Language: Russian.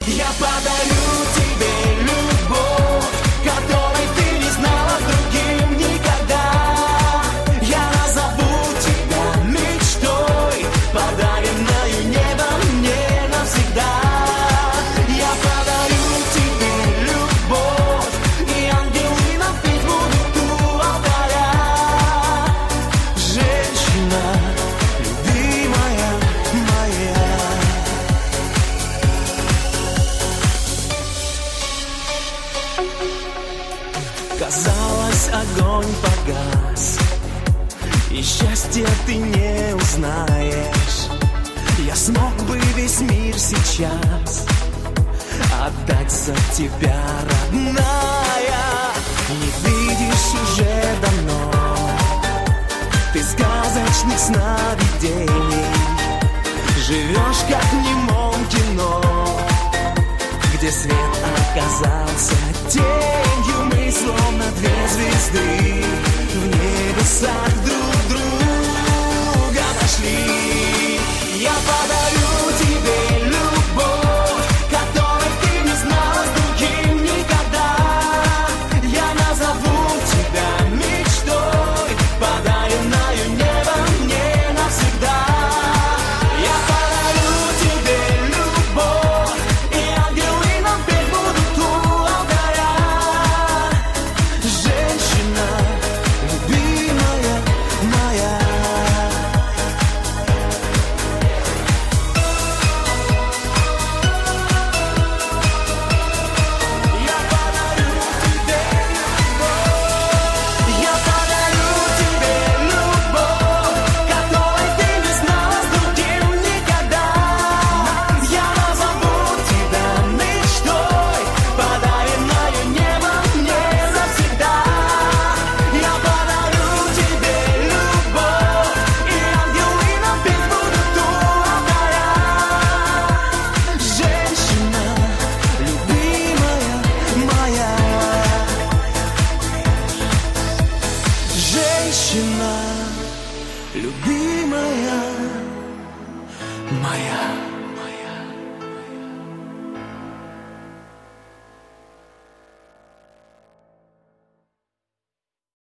Я подарю тебе любовь, которой ты не знала другим никогда. Я назову тебя мечтой, подаренною небом мне навсегда. Я подарю тебе любовь, и ангелы нам петь будут у алтаря. Женщина, любимая моя. Казалось, огонь погас, и счастья ты не узнаешь. Я смог бы весь мир сейчас отдать за тебя, родная. Не видишь уже давно ты сказочных сновидений. Живешь как в немом кино, где свет оказался тенью. Мы словно две звезды в небесах друг друга нашли. Я подарю тебе любовь, которой ты не знала с другим никогда. Я назову тебя мечтой, подаренною небом мне навсегда. Я подарю тебе любовь, и ангелы нам петь будут у алтаря. Женщина, любимая моя. Я подарю тебе любовь, я подарю тебе любовь, которой ты не знала с другим никогда. Я назову тебя мечтой, подаренною небом мне навсегда. Я подарю тебе любовь, и ангелы нам петь будут у алтаря. Женщина, любимая моя. Женщина, любимая моя.